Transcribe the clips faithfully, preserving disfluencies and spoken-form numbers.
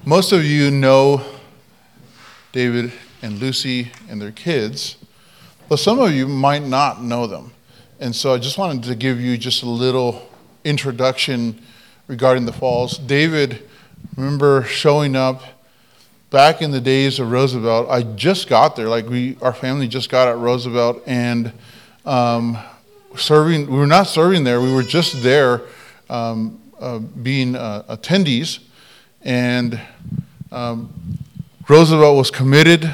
Most of you know David and Lucy and their kids, but some of you might not know them. And so I just wanted to give you just a little introduction regarding the Falls. David, remember showing up back in the days of Roosevelt. I just got there, like we, our family just got at Roosevelt, and um, serving. We were not serving there. We were just there um, uh, being uh, attendees. And um, Roosevelt was committed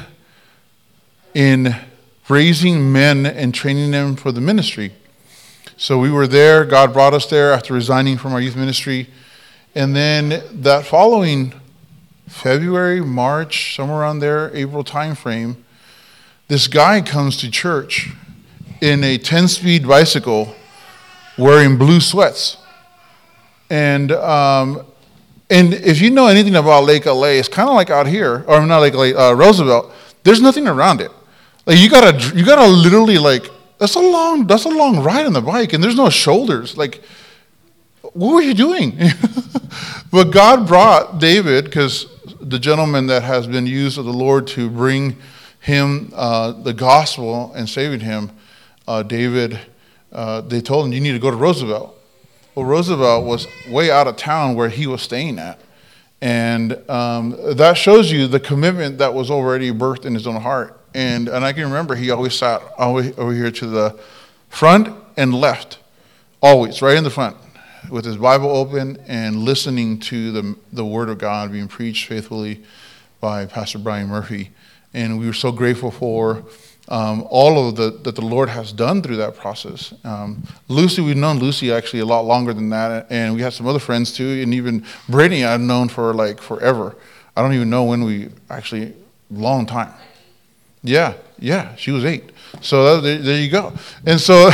in raising men and training them for the ministry. So we were there. God brought us there after resigning from our youth ministry. And then that following February, March, somewhere around there, April timeframe, this guy comes to church in a ten-speed bicycle wearing blue sweats. And um, and if you know anything about Lake L A, it's kind of like out here, or not Lake L A, uh, Roosevelt. There's nothing around it. Like you gotta, you gotta literally like that's a long, that's a long ride on the bike, and there's no shoulders. Like, what were you doing? But God brought David, because the gentleman that has been used of the Lord to bring him uh, the gospel and saving him, uh, David. Uh, they told him, you need to go to Roosevelt. Well, Roosevelt was way out of town where he was staying at. And um, that shows you the commitment that was already birthed in his own heart. And and I can remember he always sat always over here to the front and left, always, right in the front, with his Bible open and listening to the, the Word of God being preached faithfully by Pastor Brian Murphy. And we were so grateful for Um, all of the that the Lord has done through that process. Um, Lucy, we've known Lucy actually a lot longer than that, and we had some other friends too, and even Brittany I've known for like forever. I don't even know when we actually, long time. Yeah, yeah, she was eight. So that, there, there you go. And so,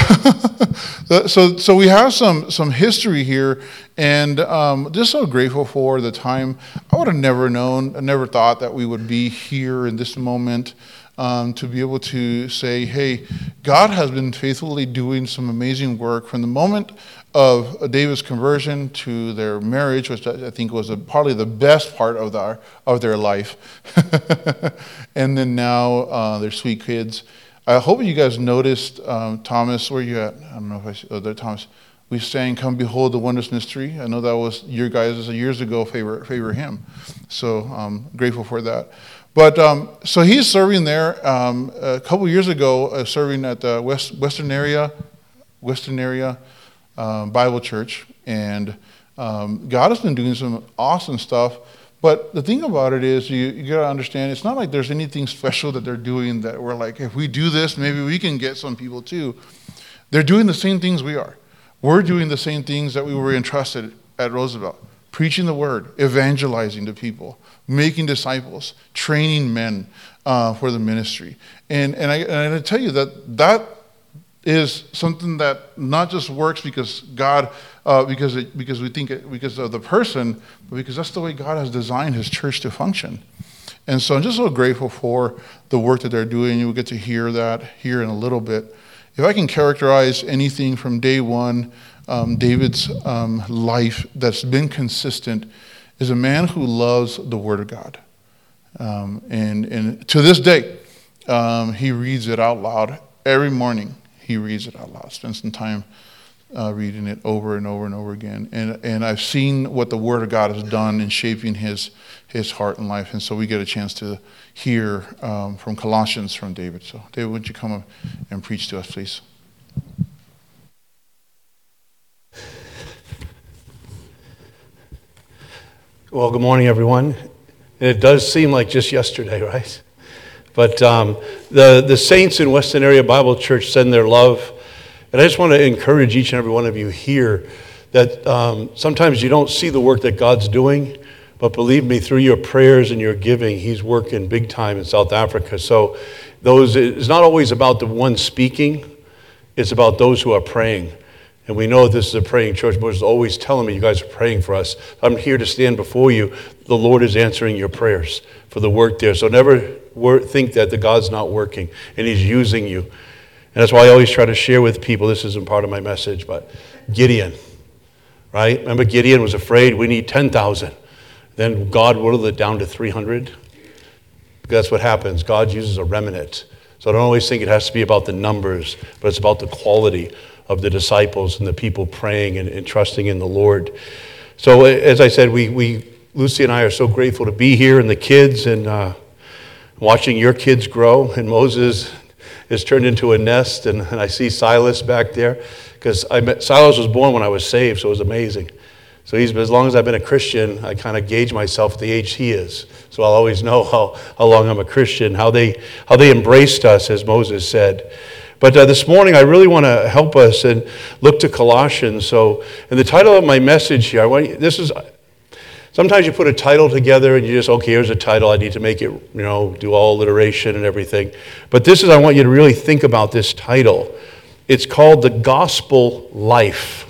so so we have some some history here, and um, just so grateful for the time. I would have never known, I never thought that we would be here in this moment. Um, to be able to say, hey, God has been faithfully doing some amazing work from the moment of David's conversion to their marriage, which I think was a, probably the best part of their, of their life. And then now uh, they're sweet kids. I hope you guys noticed, um, Thomas, where you at? I don't know if I see, oh, there, Thomas. We sang, come behold the wondrous mystery. I know that was your guys' years ago favorite, favorite hymn. So I'm grateful for that. But um, so he's serving there. Um, a couple years ago, uh, serving at the West, Western area, Western area um, Bible Church, and um, God has been doing some awesome stuff. But the thing about it is, you, you got to understand, it's not like there's anything special that they're doing that we're like, if we do this, maybe we can get some people too. They're doing the same things we are. We're doing the same things that we were entrusted at Roosevelt. Preaching the word, evangelizing to people, making disciples, training men uh, for the ministry. And and I, and I tell you that that is something that not just works because God, uh, because it, because we think it, because of the person, but because that's the way God has designed His church to function. And so I'm just so grateful for the work that they're doing. You'll get to hear that here in a little bit. If I can characterize anything from day one, Um, David's um, life that's been consistent is a man who loves the Word of God. Um, and, and to this day, um, he reads it out loud. Every morning, he reads it out loud. Spends some time uh, reading it over and over and over again. And and I've seen what the Word of God has done in shaping his, his heart and life. And so we get a chance to hear um, from Colossians from David. So David, would you come up and preach to us, please? Well, good morning, everyone. And it does seem like just yesterday, right? But um, the, the saints in Western Area Bible Church send their love. And I just want to encourage each and every one of you here that um, sometimes you don't see the work that God's doing, but believe me, through your prayers and your giving, He's working big time in South Africa. So those it's not always about the one speaking. It's about those who are praying. And we know this is a praying church, but it's always telling me you guys are praying for us. I'm here to stand before you. The Lord is answering your prayers for the work there. So never think that the God's not working and He's using you. And that's why I always try to share with people, this isn't part of my message, but Gideon, right? Remember Gideon was afraid we need ten thousand. then God whittled it down to three hundred. That's what happens. God uses a remnant. So I don't always think it has to be about the numbers, but it's about the quality of the disciples and the people praying and, and trusting in the Lord. So as I said, we, we Lucy and I are so grateful to be here, and the kids, and uh, watching your kids grow. And Moses is turned into a nest, and, and I see Silas back there, because I met, Silas was born when I was saved, so it was amazing. So he's, as long as I've been a Christian, I kind of gauge myself at the age he is. So I'll always know how, how long I'm a Christian, how they how they embraced us, as Moses said. But uh, this morning, I really want to help us and look to Colossians. So, and the title of my message here, I want you, this is. Sometimes you put a title together and you just, okay, here's a title. I need to make it, you know, do all alliteration and everything. But this is, I want you to really think about this title. It's called The Gospel Life.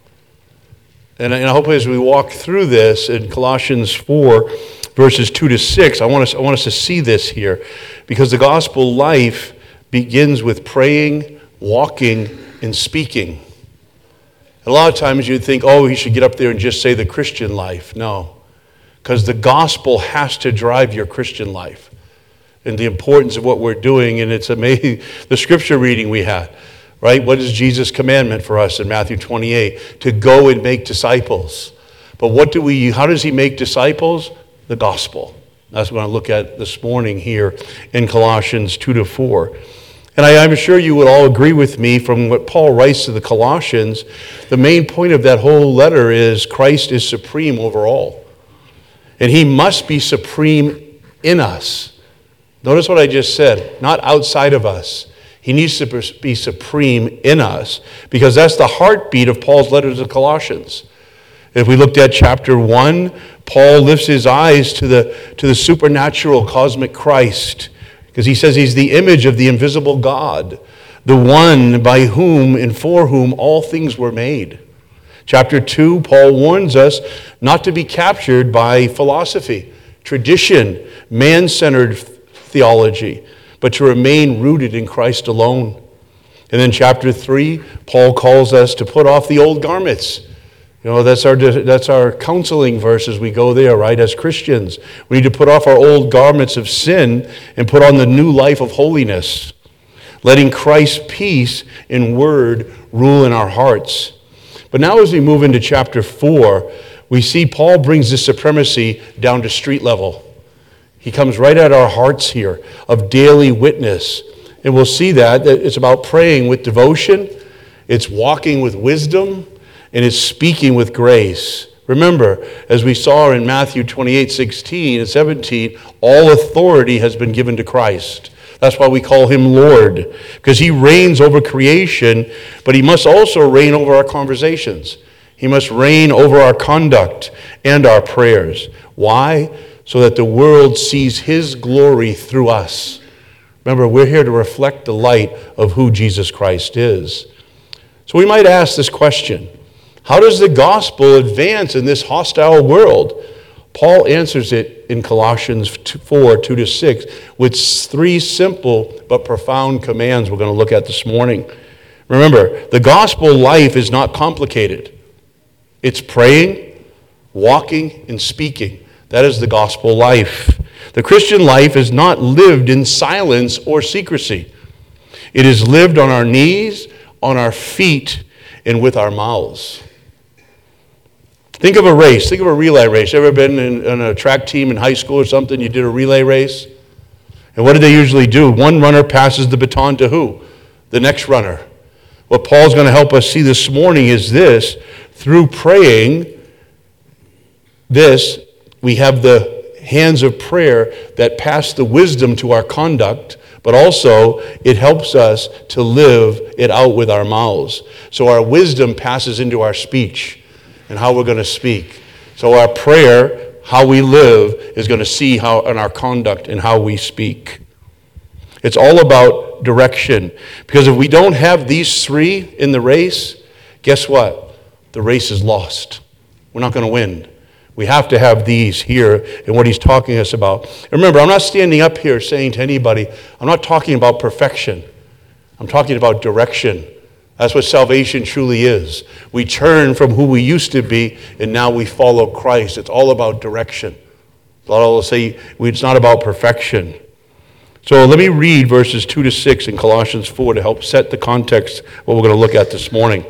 And I hope as we walk through this in Colossians four, verses two to six, I want us, I want us to see this here. Because the gospel life begins with praying, walking, and speaking. A lot of times you'd think, oh, he should get up there and just say the Christian life. No, because the gospel has to drive your Christian life and the importance of what we're doing. And it's amazing, the scripture reading we had. Right? What is Jesus' commandment for us in Matthew twenty-eight? To go and make disciples. But what do we, how does he make disciples? The gospel. That's what I look at this morning here in Colossians two to four. And I, I'm sure you would all agree with me from what Paul writes to the Colossians. The main point of that whole letter is Christ is supreme over all. And he must be supreme in us. Notice what I just said, not outside of us. He needs to be supreme in us, because that's the heartbeat of Paul's letter to the Colossians. If we looked at chapter one, Paul lifts his eyes to the, to the supernatural cosmic Christ, because he says he's the image of the invisible God, the one by whom and for whom all things were made. Chapter two, Paul warns us not to be captured by philosophy, tradition, man-centered theology, but to remain rooted in Christ alone. And then chapter three, Paul calls us to put off the old garments. You know, that's our that's our counseling verse as we go there, right? As Christians, we need to put off our old garments of sin and put on the new life of holiness, letting Christ's peace in word rule in our hearts. But now as we move into chapter four, we see Paul brings this supremacy down to street level. He comes right at our hearts here of daily witness. And we'll see that, that it's about praying with devotion, it's walking with wisdom, and it's speaking with grace. Remember, as we saw in Matthew twenty-eight, sixteen and seventeen, all authority has been given to Christ. That's why we call him Lord, because he reigns over creation, but he must also reign over our conversations. He must reign over our conduct and our prayers. Why? So that the world sees his glory through us. Remember, we're here to reflect the light of who Jesus Christ is. So we might ask this question: how does the gospel advance in this hostile world? Paul answers it in Colossians four, two to six, with three simple but profound commands we're going to look at this morning. Remember, the gospel life is not complicated. It's praying, walking, and speaking. That is the gospel life. The Christian life is not lived in silence or secrecy. It is lived on our knees, on our feet, and with our mouths. Think of a race. Think of a relay race. Ever been in, in a track team in high school or something? You did a relay race? And what do they usually do? One runner passes the baton to who? The next runner. What Paul's going to help us see this morning is this. Through praying, this, we have the hands of prayer that pass the wisdom to our conduct, but also it helps us to live it out with our mouths. So our wisdom passes into our speech and how we're going to speak. So our prayer, how we live, is going to see how in our conduct and how we speak. It's all about direction. Because if we don't have these three in the race, guess what? The race is lost. We're not going to win. We have to have these here and what he's talking to us about. Remember, I'm not standing up here saying to anybody, I'm not talking about perfection. I'm talking about direction. That's what salvation truly is. We turn from who we used to be, and now we follow Christ. It's all about direction. I'll say it's not about perfection. So let me read verses two to six in Colossians four to help set the context of what we're going to look at this morning.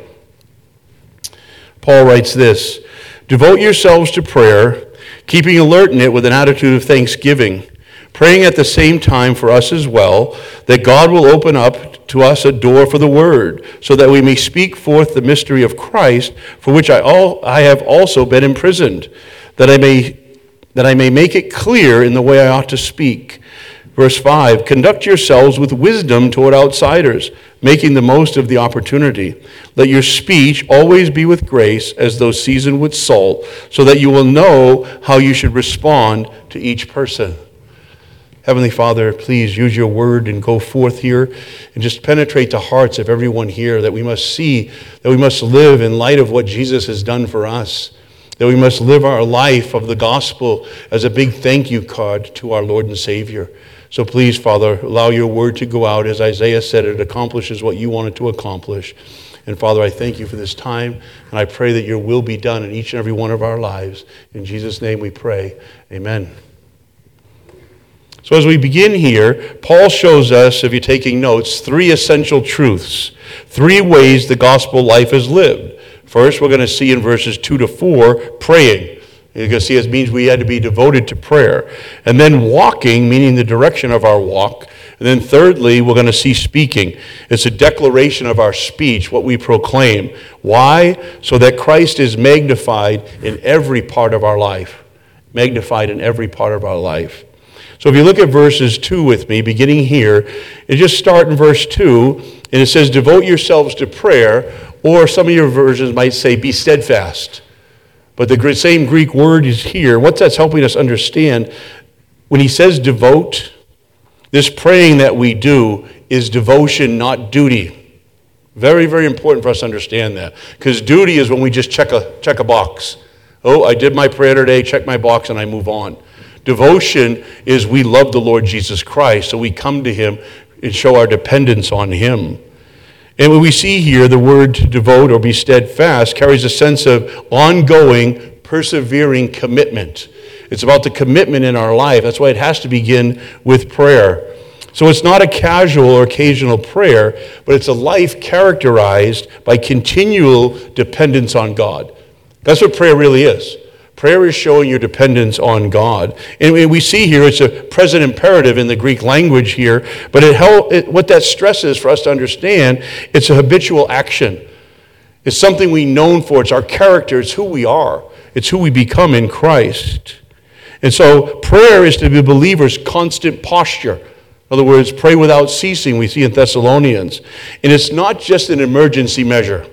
Paul writes this, "Devote yourselves to prayer, keeping alert in it with an attitude of thanksgiving, praying at the same time for us as well, that God will open up to us a door for the word, so that we may speak forth the mystery of Christ, for which I, all, I have also been imprisoned, that I may that I may make it clear in the way I ought to speak." Verse five, "Conduct yourselves with wisdom toward outsiders, making the most of the opportunity. Let your speech always be with grace, as though seasoned with salt, so that you will know how you should respond to each person." Heavenly Father, please use your word and go forth here and just penetrate the hearts of everyone here, that we must see, that we must live in light of what Jesus has done for us, that we must live our life of the gospel as a big thank you card to our Lord and Savior. So please, Father, allow your word to go out. As Isaiah said, it accomplishes what you want it to accomplish. And Father, I thank you for this time, and I pray that your will be done in each and every one of our lives. In Jesus' name we pray. Amen. So as we begin here, Paul shows us, if you're taking notes, three essential truths, three ways the gospel life is lived. First, we're going to see in verses two to four, praying. You're going to see it means we had to be devoted to prayer. And then walking, meaning the direction of our walk. And then thirdly, we're going to see speaking. It's a declaration of our speech, what we proclaim. Why? So that Christ is magnified in every part of our life. Magnified in every part of our life. So if you look at verses two with me, beginning here, and just start in verse two, and it says, "Devote yourselves to prayer," or some of your versions might say, "Be steadfast." But the same Greek word is here. What that's helping us understand, when he says devote, this praying that we do is devotion, not duty. Very, very important for us to understand that. Because duty is when we just check a, check a box. Oh, I did my prayer today, check my box, and I move on. Devotion is we love the Lord Jesus Christ, so we come to him and show our dependence on him. And when we see here, the word to devote or be steadfast carries a sense of ongoing, persevering commitment. It's about the commitment in our life. That's why it has to begin with prayer. So it's not a casual or occasional prayer, but it's a life characterized by continual dependence on God. That's what prayer really is. Prayer is showing your dependence on God. And we see here, it's a present imperative in the Greek language here, but it, help, it what that stresses for us to understand, it's a habitual action. It's something we're known for. It's our character. It's who we are. It's who we become in Christ. And so prayer is to be a believer's constant posture. In other words, pray without ceasing, we see in Thessalonians. And it's not just an emergency measure.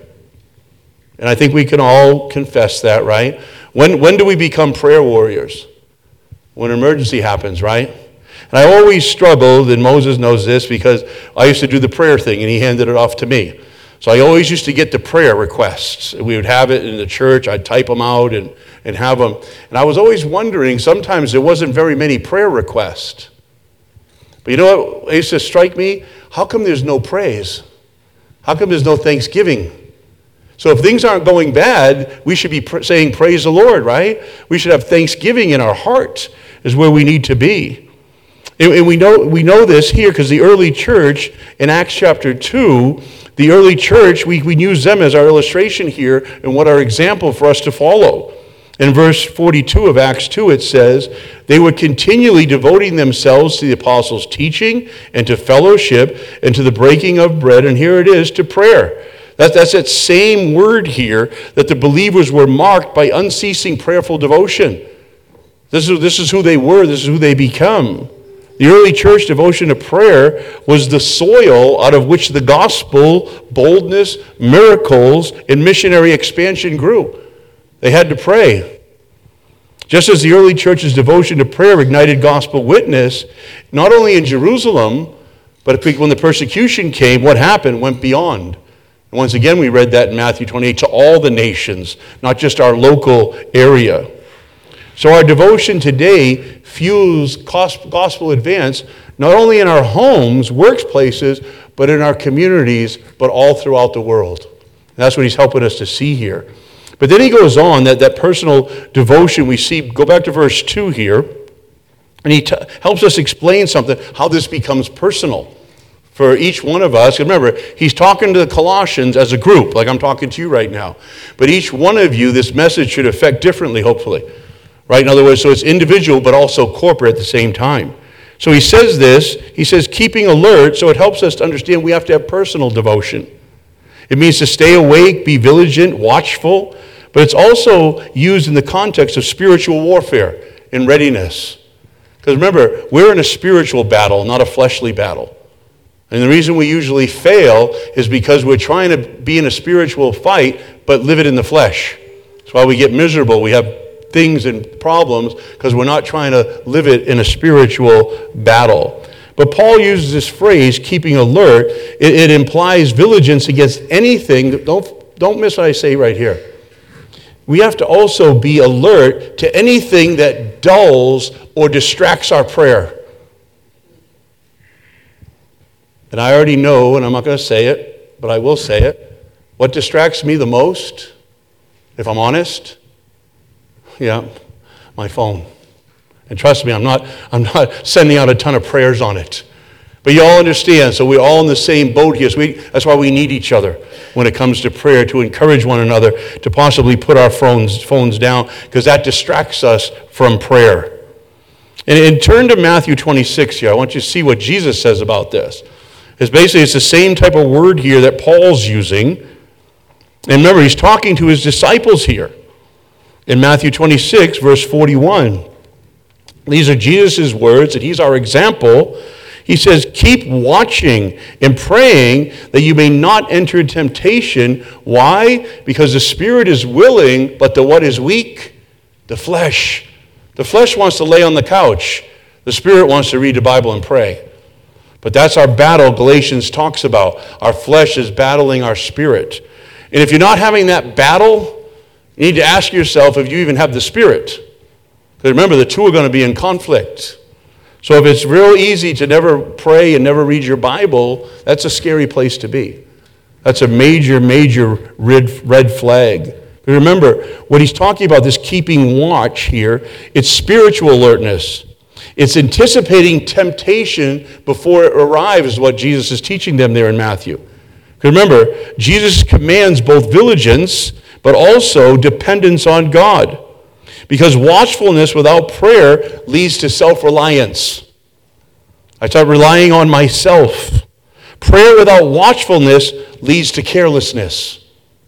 And I think we can all confess that, right? When, when do we become prayer warriors? When an emergency happens, right? And I always struggled, and Moses knows this, because I used to do the prayer thing, and he handed it off to me. So I always used to get the prayer requests. We would have it in the church. I'd type them out and, and have them. And I was always wondering, sometimes there wasn't very many prayer requests. But you know what used to strike me? How come there's no praise? How come there's no thanksgiving? So if things aren't going bad, we should be pr- saying, praise the Lord, right? We should have thanksgiving in our heart is where we need to be. And, and we know we know this here because the early church in Acts chapter two, the early church, we, we use them as our illustration here and what our example for us to follow. In verse forty-two of Acts two, it says, they were continually devoting themselves to the apostles' teaching and to fellowship and to the breaking of bread, and here it is, to prayer. That, that's that same word here, that the believers were marked by unceasing prayerful devotion. This is, this is who they were. This is who they become. The early church devotion to prayer was the soil out of which the gospel, boldness, miracles, and missionary expansion grew. They had to pray. Just as the early church's devotion to prayer ignited gospel witness, not only in Jerusalem, but when the persecution came, what happened went beyond. And once again, we read that in Matthew twenty-eight, to all the nations, not just our local area. So our devotion today fuels gospel advance, not only in our homes, workplaces, but in our communities, but all throughout the world. And that's what he's helping us to see here. But then he goes on, that, that personal devotion we see, go back to verse two here, and he t- helps us explain something, how this becomes personal for each one of us. Remember, he's talking to the Colossians as a group, like I'm talking to you right now. But each one of you, this message should affect differently, hopefully. Right? In other words, so it's individual, but also corporate at the same time. So he says this, he says keeping alert, so it helps us to understand we have to have personal devotion. It means to stay awake, be vigilant, watchful, but it's also used in the context of spiritual warfare and readiness. Because remember, we're in a spiritual battle, not a fleshly battle. And the reason we usually fail is because we're trying to be in a spiritual fight, but live it in the flesh. That's why we get miserable. We have things and problems because we're not trying to live it in a spiritual battle. But Paul uses this phrase, keeping alert. It, it implies vigilance against anything. Don't, don't miss what I say right here. We have to also be alert to anything that dulls or distracts our prayer. And I already know, and I'm not going to say it, but I will say it. What distracts me the most, if I'm honest, yeah, my phone. And trust me, I'm not, I'm not sending out a ton of prayers on it. But you all understand, so we're all in the same boat here. So we, that's why we need each other when it comes to prayer, to encourage one another, to possibly put our phones, phones down, because that distracts us from prayer. And, and turn to Matthew twenty-six here. I want you to see what Jesus says about this. It's basically, it's the same type of word here that Paul's using. And remember, he's talking to his disciples here. In Matthew twenty-six, verse forty-one. These are Jesus' words, and he's our example. He says, keep watching and praying that you may not enter temptation. Why? Because the spirit is willing, but the what is weak? The flesh. The flesh wants to lay on the couch. The spirit wants to read the Bible and pray. But that's our battle Galatians talks about. Our flesh is battling our spirit. And if you're not having that battle, you need to ask yourself if you even have the spirit. Because remember, the two are going to be in conflict. So if it's real easy to never pray and never read your Bible, that's a scary place to be. That's a major, major red, red flag. But remember, what he's talking about, this keeping watch here, it's spiritual alertness. It's anticipating temptation before it arrives, is what Jesus is teaching them there in Matthew. Because remember, Jesus commands both vigilance, but also dependence on God. Because watchfulness without prayer leads to self-reliance. I start relying on myself. Prayer without watchfulness leads to carelessness.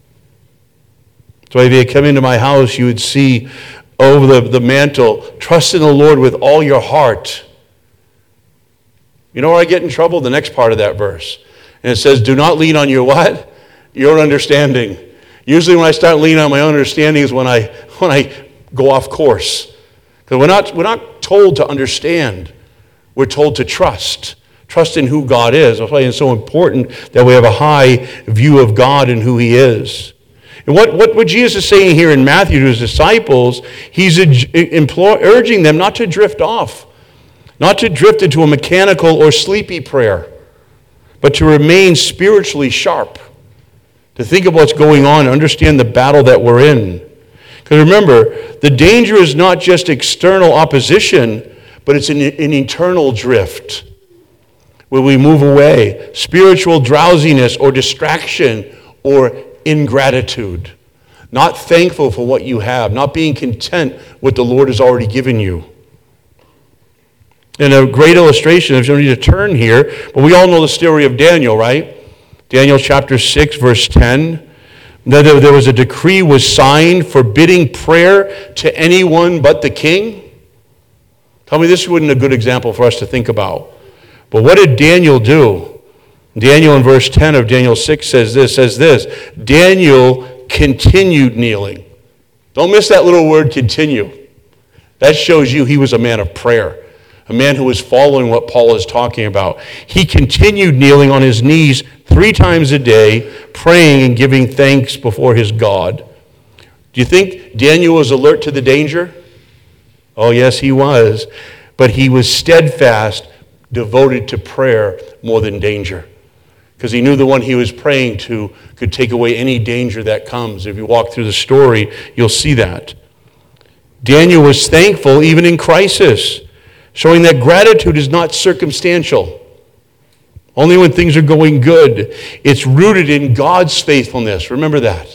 So if you come into my house, you would see over the, the mantle, trust in the Lord with all your heart. You know where I get in trouble? The next part of that verse. And it says, do not lean on your what? Your own understanding. Usually when I start leaning on my own understanding is when I when I go off course. Because we're not, we're not told to understand. We're told to trust. Trust in who God is. That's why it's so important that we have a high view of God and who he is. And what, what, what Jesus is saying here in Matthew to his disciples, he's implore, urging them not to drift off. Not to drift into a mechanical or sleepy prayer. But to remain spiritually sharp. To think of what's going on, understand the battle that we're in. Because remember, the danger is not just external opposition, but it's an, an internal drift where we move away. Spiritual drowsiness or distraction or ingratitude. Not thankful for what you have. Not being content with what the Lord has already given you. And a great illustration, if you don't need to turn here, but we all know the story of Daniel, right? Daniel chapter six, verse ten. That there was a decree was signed forbidding prayer to anyone but the king. Tell me this wasn't a good example for us to think about. But what did Daniel do? Daniel in verse ten of Daniel six says this, says this, Daniel continued kneeling. Don't miss that little word, continue. That shows you he was a man of prayer. A man who was following what Paul is talking about. He continued kneeling on his knees three times a day, praying and giving thanks before his God. Do you think Daniel was alert to the danger? Oh, yes, he was. But he was steadfast, devoted to prayer more than danger. Because he knew the one he was praying to could take away any danger that comes. If you walk through the story, you'll see that. Daniel was thankful even in crisis, showing that gratitude is not circumstantial. Only when things are going good. It's rooted in God's faithfulness. Remember that.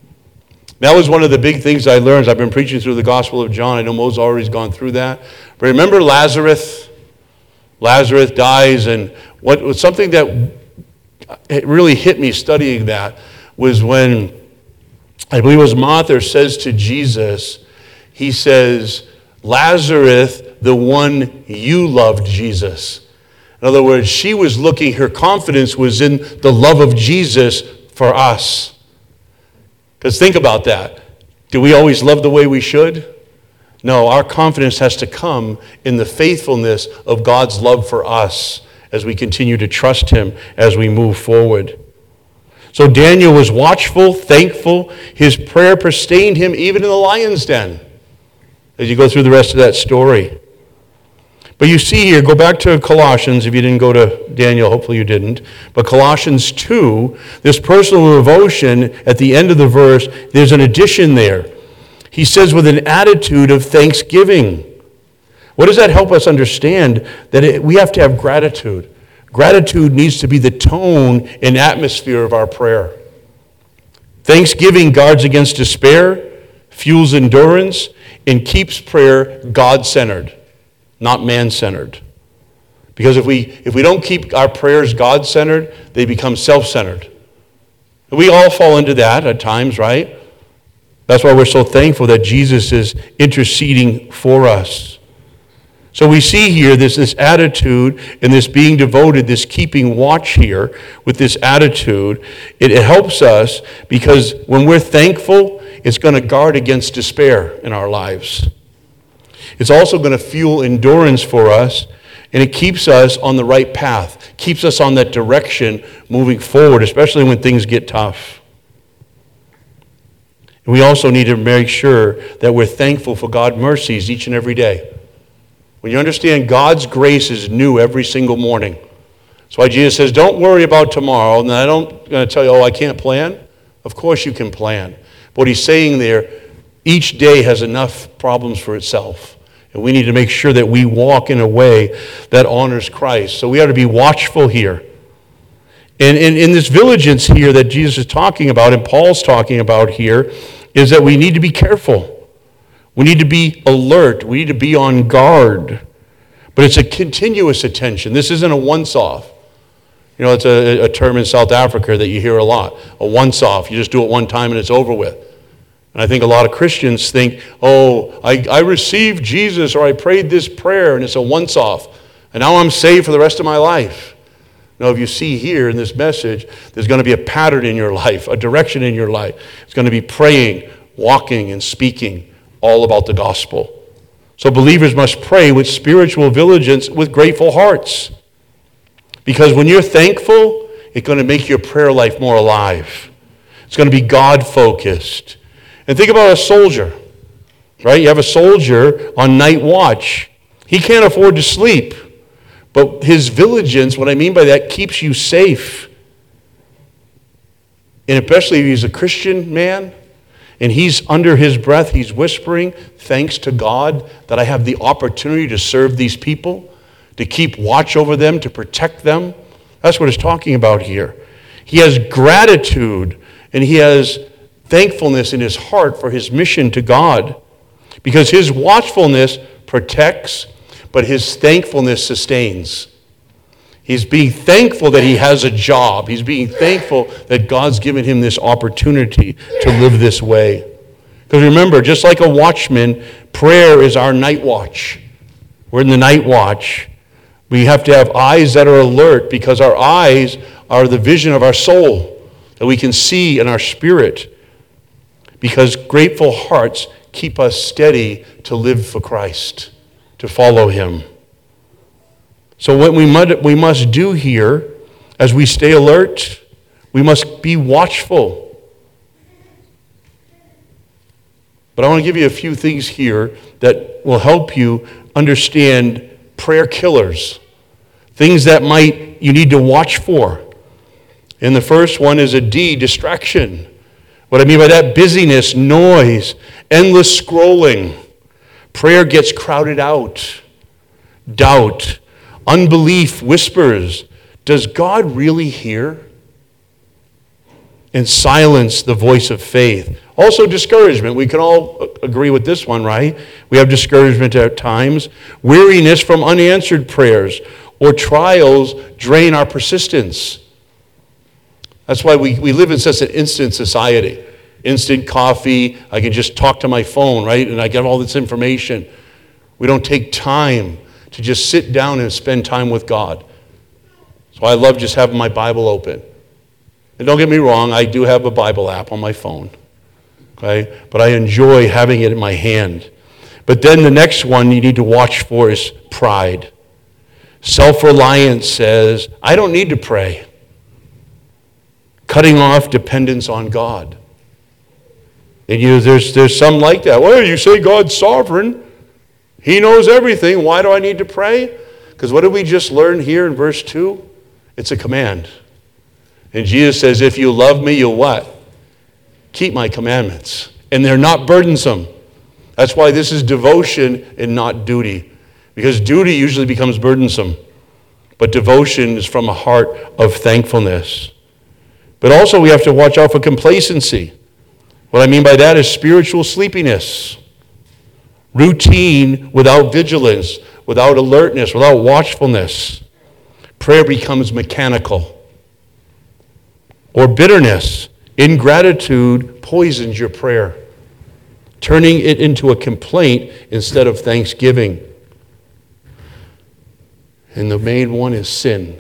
That was one of the big things I learned. I've been preaching through the Gospel of John. I know Mo's already gone through that. But remember Lazarus? Lazarus dies, and what was something that it really hit me studying that was when, I believe it was Martha says to Jesus, he says, Lazarus, the one you loved, Jesus. In other words, she was looking, her confidence was in the love of Jesus for us. Because think about that. Do we always love the way we should? No, our confidence has to come in the faithfulness of God's love for us as we continue to trust him as we move forward. So Daniel was watchful, thankful. His prayer sustained him even in the lion's den, as you go through the rest of that story. But you see here, go back to Colossians, if you didn't go to Daniel, hopefully you didn't. But Colossians two, this personal devotion at the end of the verse, there's an addition there. He says with an attitude of thanksgiving. What does that help us understand? That it, we have to have gratitude. Gratitude needs to be the tone and atmosphere of our prayer. Thanksgiving guards against despair, fuels endurance, and keeps prayer God-centered, not man-centered. Because if we if we don't keep our prayers God-centered, they become self-centered. And we all fall into that at times, right? That's why we're so thankful that Jesus is interceding for us. So we see here this, this attitude and this being devoted, this keeping watch here with this attitude. It, it helps us because when we're thankful, it's going to guard against despair in our lives. It's also going to fuel endurance for us, and it keeps us on the right path, keeps us on that direction moving forward, especially when things get tough. And we also need to make sure that we're thankful for God's mercies each and every day. When you understand God's grace is new every single morning. That's why Jesus says, don't worry about tomorrow. And I don't going to tell you, oh, I can't plan. Of course you can plan. But what he's saying there, each day has enough problems for itself. And we need to make sure that we walk in a way that honors Christ. So we ought to be watchful here. And in, in this vigilance here that Jesus is talking about and Paul's talking about here is that we need to be careful. We need to be alert. We need to be on guard. But it's a continuous attention. This isn't a once-off. You know, it's a, a term in South Africa that you hear a lot. A once-off. You just do it one time and it's over with. And I think a lot of Christians think, oh, I, I received Jesus or I prayed this prayer and it's a once-off. And now I'm saved for the rest of my life. No, if you see here in this message, there's going to be a pattern in your life, a direction in your life. It's going to be praying, walking, and speaking all about the gospel. So believers must pray with spiritual vigilance with grateful hearts. Because when you're thankful, it's going to make your prayer life more alive. It's going to be God-focused. And think about a soldier, right? You have a soldier on night watch. He can't afford to sleep. But his vigilance, what I mean by that, keeps you safe. And especially if he's a Christian man, and he's under his breath, he's whispering, thanks to God that I have the opportunity to serve these people, to keep watch over them, to protect them. That's what it's talking about here. He has gratitude and he has thankfulness in his heart for his mission to God. Because his watchfulness protects, but his thankfulness sustains. He's being thankful that he has a job. He's being thankful that God's given him this opportunity to live this way. Because remember, just like a watchman, prayer is our night watch. We're in the night watch. We have to have eyes that are alert because our eyes are the vision of our soul that we can see in our spirit. Because grateful hearts keep us steady to live for Christ, to follow him. So what we must, we must do here, as we stay alert, we must be watchful. But I want to give you a few things here that will help you understand prayer killers. Things that might you need to watch for. And the first one is a D, distraction. What I mean by that, busyness, noise, endless scrolling. Prayer gets crowded out. Doubt, unbelief, whispers. Does God really hear? And silence, the voice of faith. Also discouragement. We can all agree with this one, right? We have discouragement at times. Weariness from unanswered prayers or trials drain our persistence. That's why we, we live in such an instant society. Instant coffee, I can just talk to my phone, right? And I get all this information. We don't take time to just sit down and spend time with God. So I love just having my Bible open. And don't get me wrong, I do have a Bible app on my phone. Okay? But I enjoy having it in my hand. But then the next one you need to watch for is pride. Self-reliance says, I don't need to pray. Cutting off dependence on God. And you, there's, there's some like that. Well, you say God's sovereign. He knows everything. Why do I need to pray? Because what did we just learn here in verse two? It's a command. And Jesus says, if you love me, you'll what? Keep my commandments. And they're not burdensome. That's why this is devotion and not duty. Because duty usually becomes burdensome. But devotion is from a heart of thankfulness. But also we have to watch out for complacency. What I mean by that is spiritual sleepiness. Routine without vigilance, without alertness, without watchfulness. Prayer becomes mechanical. Or bitterness. Ingratitude poisons your prayer, turning it into a complaint instead of thanksgiving. And the main one is sin.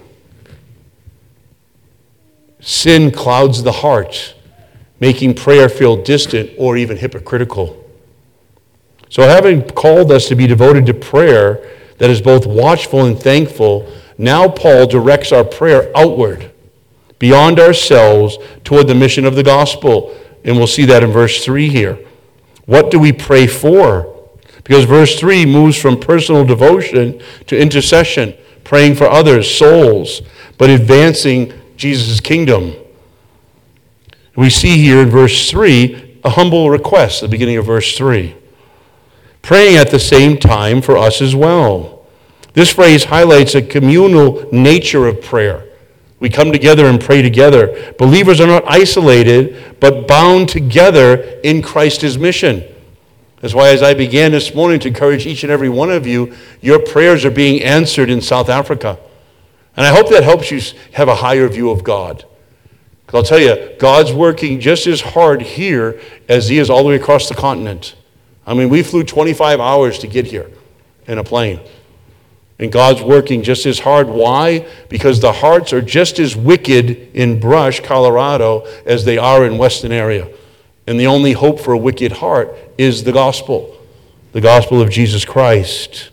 Sin clouds the heart, making prayer feel distant or even hypocritical. So having called us to be devoted to prayer that is both watchful and thankful, now Paul directs our prayer outward, beyond ourselves, toward the mission of the gospel. And we'll see that in verse three here. What do we pray for? Because verse three moves from personal devotion to intercession, praying for others, souls, but advancing Jesus' kingdom. We see here in verse three a humble request, the beginning of verse three. Praying at the same time for us as well. This phrase highlights a communal nature of prayer. We come together and pray together. Believers are not isolated, but bound together in Christ's mission. That's why as I began this morning to encourage each and every one of you, your prayers are being answered in South Africa. And I hope that helps you have a higher view of God. Because I'll tell you, God's working just as hard here as he is all the way across the continent. I mean, we flew twenty-five hours to get here in a plane. And God's working just as hard. Why? Because the hearts are just as wicked in Brush, Colorado, as they are in Weston area. And the only hope for a wicked heart is the gospel, the gospel of Jesus Christ.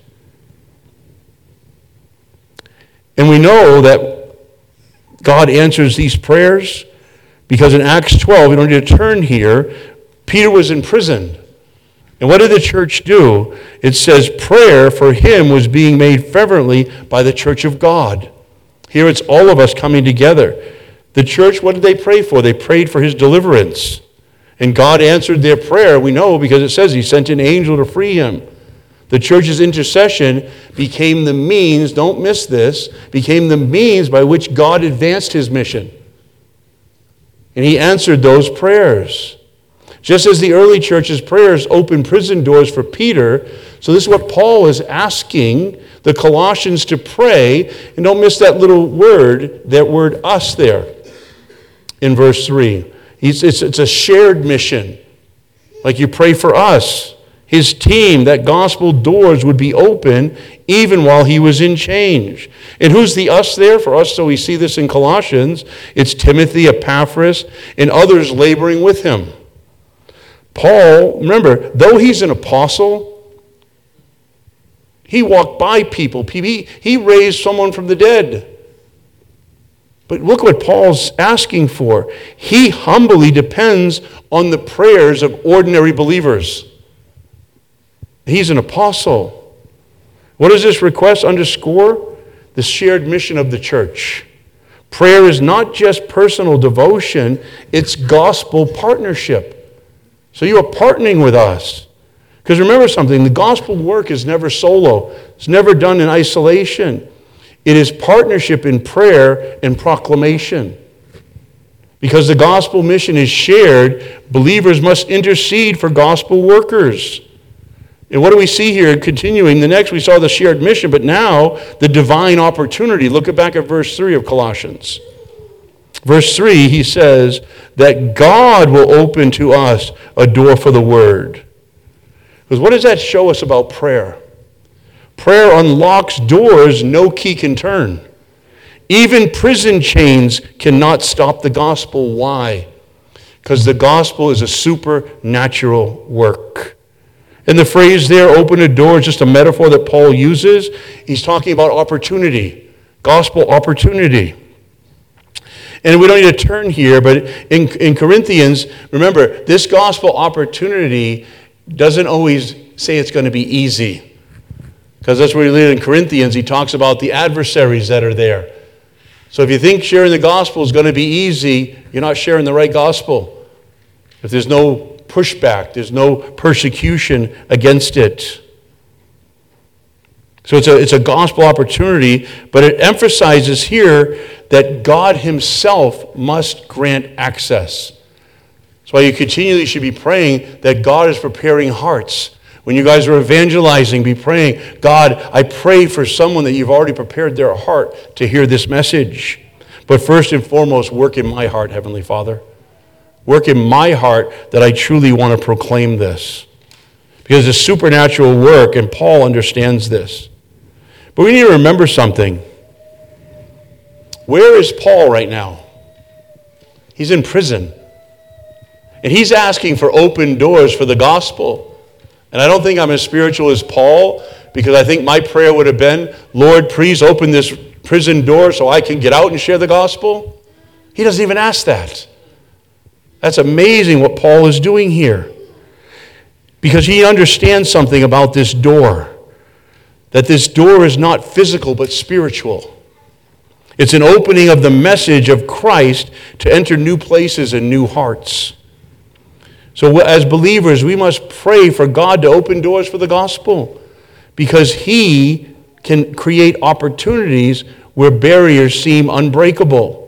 And we know that God answers these prayers because in Acts twelve, we don't need to turn here, Peter was in prison. And what did the church do? It says prayer for him was being made fervently by the church of God. Here it's all of us coming together. The church, what did they pray for? They prayed for his deliverance. And God answered their prayer, we know, because it says he sent an angel to free him. The church's intercession became the means, don't miss this, became the means by which God advanced his mission. And he answered those prayers. Just as the early church's prayers opened prison doors for Peter, so this is what Paul is asking the Colossians to pray. And don't miss that little word, that word us there in verse three. It's, it's, it's a shared mission. Like you pray for us, his team, that gospel doors would be open even while he was in chains. And who's the us there for us? So we see this in Colossians. It's Timothy, Epaphras, and others laboring with him. Paul, remember, though he's an apostle, he walked by people. He, he raised someone from the dead. But look what Paul's asking for. He humbly depends on the prayers of ordinary believers. He's an apostle. What does this request underscore? the shared mission of the church. Prayer is not just personal devotion, it's gospel partnership. So you are partnering with us. Because remember something, the gospel work is never solo. It's never done in isolation. It is partnership in prayer and proclamation. Because the gospel mission is shared, believers must intercede for gospel workers. And what do we see here? Continuing, the next we saw the shared mission, but now the divine opportunity. Look back at verse three of Colossians. Verse three, he says that God will open to us a door for the word. Because what does that show us about prayer? Prayer unlocks doors no key can turn. Even prison chains cannot stop the gospel. Why? Because the gospel is a supernatural work. And the phrase there, open a door, is just a metaphor that Paul uses. He's talking about opportunity, gospel opportunity. And we don't need to turn here, but in, in Corinthians, remember, this gospel opportunity doesn't always say it's going to be easy. Because that's what we read in Corinthians. He talks about the adversaries that are there. So if you think sharing the gospel is going to be easy, you're not sharing the right gospel. If there's no pushback, there's no persecution against it. So it's a, it's a gospel opportunity, but it emphasizes here that God himself must grant access. That's why you continually should be praying that God is preparing hearts. When you guys are evangelizing, be praying, God, I pray for someone that you've already prepared their heart to hear this message. But first and foremost, work in my heart, Heavenly Father. Work in my heart that I truly want to proclaim this. Because it's supernatural work, and Paul understands this. But we need to remember something. Where is Paul right now? He's in prison. And he's asking for open doors for the gospel. And I don't think I'm as spiritual as Paul, because I think my prayer would have been, Lord, please open this prison door so I can get out and share the gospel. He doesn't even ask that. That's amazing what Paul is doing here. Because he understands something about this door. That this door is not physical but spiritual. It's an opening of the message of Christ to enter new places and new hearts. So as believers, we must pray for God to open doors for the gospel. Because he can create opportunities where barriers seem unbreakable.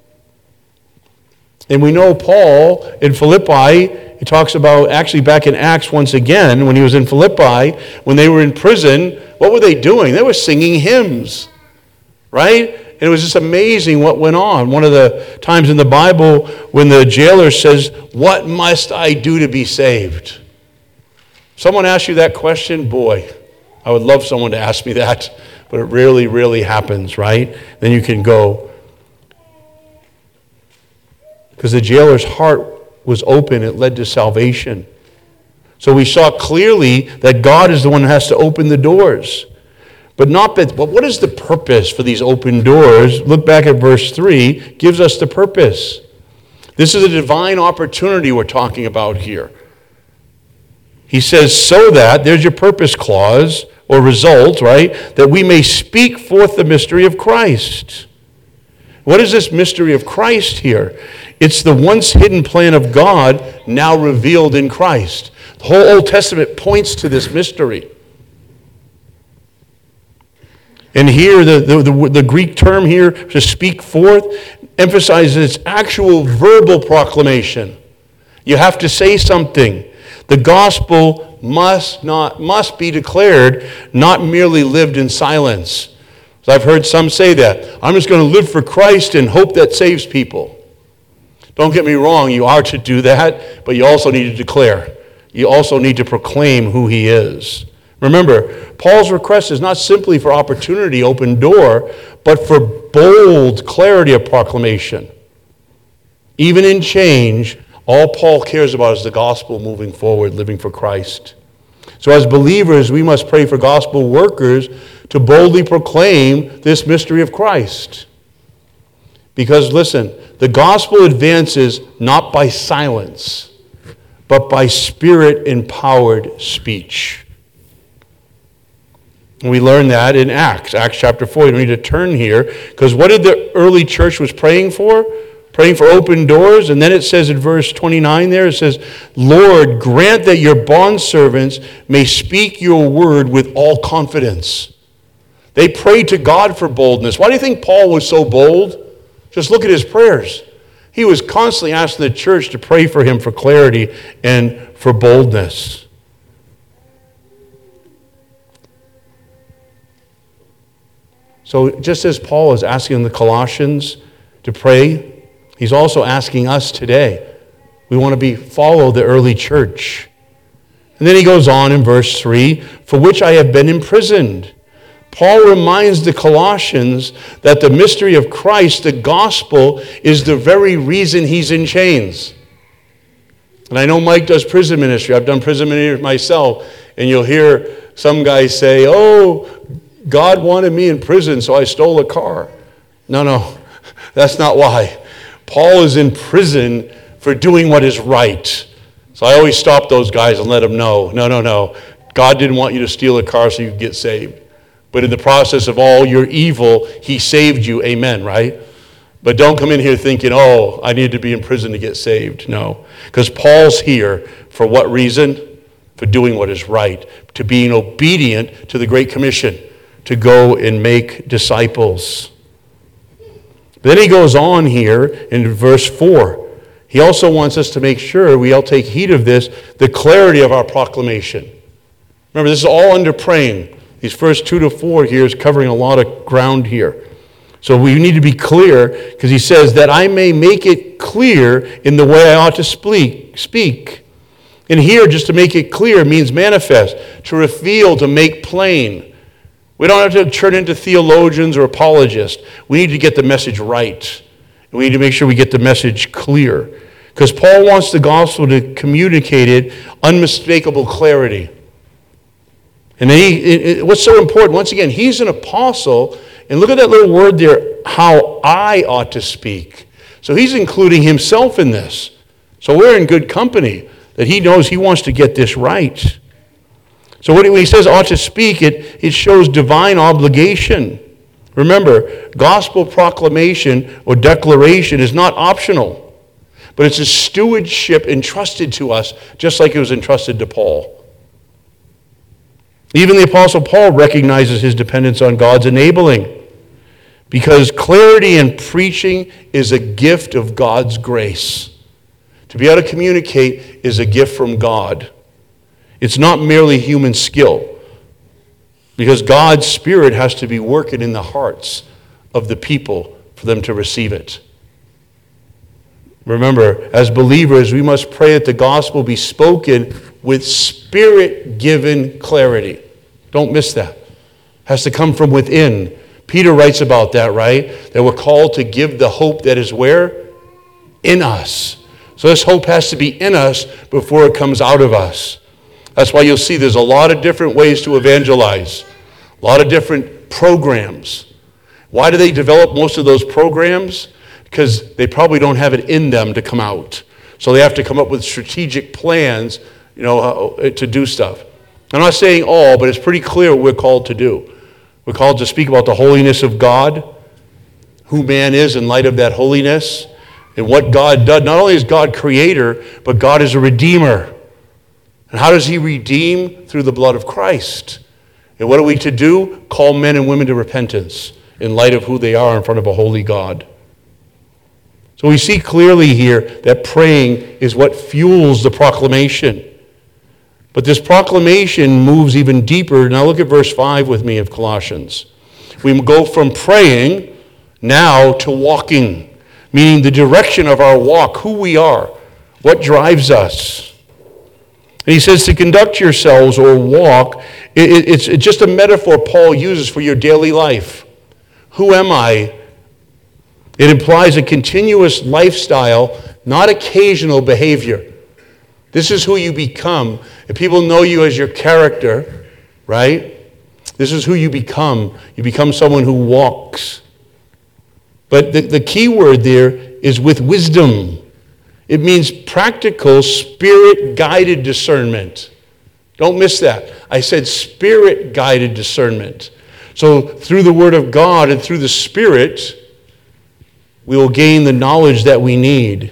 And we know Paul in Philippi, he talks about, actually back in Acts once again, when he was in Philippi, when they were in prison, what were they doing? They were singing hymns, right? And it was just amazing what went on. One of the times in the Bible when the jailer says, what must I do to be saved? Someone asks you that question, boy, I would love someone to ask me that, but it rarely, rarely happens, right? Then you can go. Because the jailer's heart was open, it led to salvation. So we saw clearly that God is the one who has to open the doors. But not but what is the purpose for these open doors? Look back at verse three, gives us the purpose. This is a divine opportunity we're talking about here. He says, so that, there's your purpose clause, or result, right? That we may speak forth the mystery of Christ. What is this mystery of Christ here? It's the once hidden plan of God now revealed in Christ. The whole Old Testament points to this mystery. And here, the, the, the, the Greek term here, to speak forth, emphasizes its actual verbal proclamation. You have to say something. The gospel must not must be declared, not merely lived in silence. So I've heard some say that. I'm just going to live for Christ and hope that saves people. Don't get me wrong, you are to do that, but you also need to declare. You also need to proclaim who he is. Remember, Paul's request is not simply for opportunity, open door, but for bold clarity of proclamation. Even in change, all Paul cares about is the gospel moving forward, living for Christ. So as believers, we must pray for gospel workers to boldly proclaim this mystery of Christ. Because listen, the gospel advances not by silence, but by spirit-empowered speech. And we learn that in Acts, Acts chapter four. You don't need to turn here, because what did the early church was praying for? Praying for open doors. And then it says in verse twenty-nine there, it says, Lord, grant that your bondservants may speak your word with all confidence. They prayed to God for boldness. Why do you think Paul was so bold? Just look at his prayers. He was constantly asking the church to pray for him for clarity and for boldness. So just as Paul is asking the Colossians to pray, he's also asking us today. We want to be follow the early church. And then he goes on in verse three, for which I have been imprisoned. Paul reminds the Colossians that the mystery of Christ, the gospel, is the very reason he's in chains. And I know Mike does prison ministry. I've done prison ministry myself. And you'll hear some guys say, oh, God wanted me in prison, so I stole a car. No, no, that's not why. Paul is in prison for doing what is right. So I always stop those guys and let them know, no, no, no. God didn't want you to steal a car so you could get saved. But in the process of all your evil, he saved you. Amen, right? But don't come in here thinking, oh, I need to be in prison to get saved. No. Because Paul's here for what reason? For doing what is right. To being obedient to the Great Commission. To go and make disciples. Then he goes on here in verse four. He also wants us to make sure we all take heed of this, the clarity of our proclamation. Remember, this is all under praying. These first two to four here is covering a lot of ground here. So we need to be clear, because he says that I may make it clear in the way I ought to speak. speak. And here, just to make it clear means manifest, to reveal, to make plain. We don't have to turn into theologians or apologists. We need to get the message right. We need to make sure we get the message clear. Because Paul wants the gospel to communicate it unmistakable clarity. And he, it, it, what's so important, once again, he's an apostle. And look at that little word there, how I ought to speak. So he's including himself in this. So we're in good company that he knows he wants to get this right. So when he says ought to speak, it, it shows divine obligation. Remember, gospel proclamation or declaration is not optional, but it's a stewardship entrusted to us, just like it was entrusted to Paul. Even the Apostle Paul recognizes his dependence on God's enabling, because clarity in preaching is a gift of God's grace. To be able to communicate is a gift from God. It's not merely human skill, because God's Spirit has to be working in the hearts of the people for them to receive it. Remember, as believers, we must pray that the gospel be spoken with Spirit-given clarity. Don't miss that. It has to come from within. Peter writes about that, right? That we're called to give the hope that is where? In us. So this hope has to be in us before it comes out of us. That's why you'll see there's a lot of different ways to evangelize. A lot of different programs. Why do they develop most of those programs? Because they probably don't have it in them to come out. So they have to come up with strategic plans, you know, to do stuff. I'm not saying all, but it's pretty clear what we're called to do. We're called to speak about the holiness of God, who man is in light of that holiness, and what God does. Not only is God creator, but God is a redeemer. And how does he redeem? Through the blood of Christ. And what are we to do? Call men and women to repentance in light of who they are in front of a holy God. So we see clearly here that praying is what fuels the proclamation. But this proclamation moves even deeper. Now look at verse five with me of Colossians. We go from praying now to walking, meaning the direction of our walk, who we are, what drives us. And he says to conduct yourselves or walk, it, it's, it's just a metaphor Paul uses for your daily life. Who am I? It implies a continuous lifestyle, not occasional behavior. This is who you become. If people know you as your character, right? This is who you become. You become someone who walks. But the, the key word there is with wisdom. It means practical, spirit-guided discernment. Don't miss that. I said Spirit-guided discernment. So through the Word of God and through the Spirit, we will gain the knowledge that we need.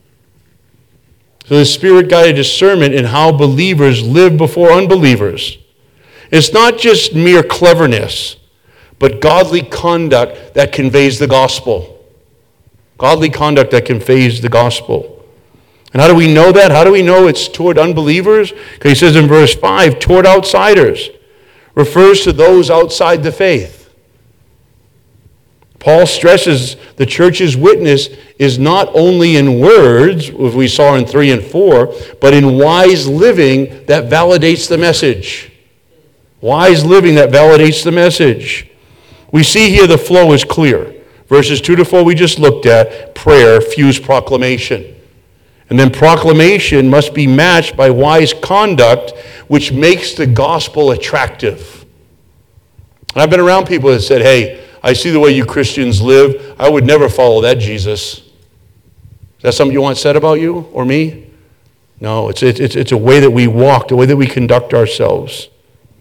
So the Spirit-guided discernment in how believers live before unbelievers. It's not just mere cleverness, but godly conduct that conveys the gospel. Godly conduct that conveys the gospel. And how do we know that? How do we know it's toward unbelievers? Because he says in verse five, toward outsiders. Refers to those outside the faith. Paul stresses the church's witness is not only in words, as we saw in three and four, but in wise living that validates the message. Wise living that validates the message. We see here the flow is clear. Verses two to four we just looked at, prayer fused proclamation. And then proclamation must be matched by wise conduct, which makes the gospel attractive. And I've been around people that said, hey, I see the way you Christians live. I would never follow that Jesus. Is that something you want said about you or me? No, it's, it's, it's a way that we walk, the way that we conduct ourselves.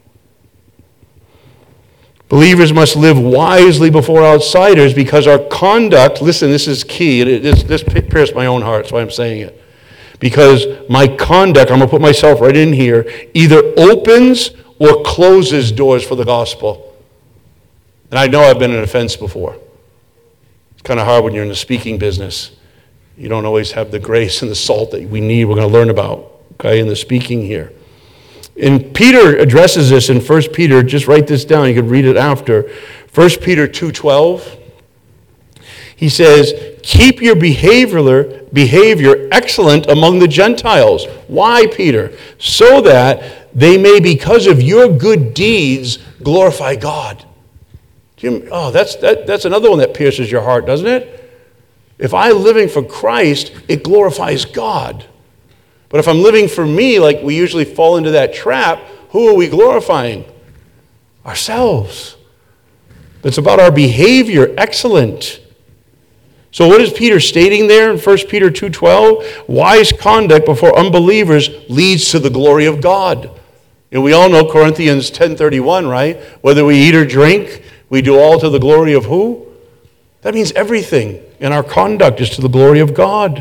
Believers must live wisely before outsiders because our conduct, listen, this is key, and it, this, this pierced my own heart, so I'm saying it. Because my conduct, I'm going to put myself right in here, either opens or closes doors for the gospel. And I know I've been an offense before. It's kind of hard when you're in the speaking business. You don't always have the grace and the salt that we need, we're going to learn about, okay, in the speaking here. And Peter addresses this in First Peter, just write this down, you can read it after. First Peter two twelve. He says, keep your behavior, behavior excellent among the Gentiles. Why, Peter? So that they may, because of your good deeds, glorify God. Jim, oh, that's, that, that's another one that pierces your heart, doesn't it? If I'm living for Christ, it glorifies God. But if I'm living for me, like we usually fall into that trap, who are we glorifying? Ourselves. It's about our behavior, excellent. So what is Peter stating there in First Peter two twelve? Wise conduct before unbelievers leads to the glory of God. And we all know Corinthians ten thirty-one, right? Whether we eat or drink, we do all to the glory of who? That means everything. And our conduct is to the glory of God.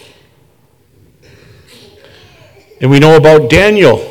And we know about Daniel.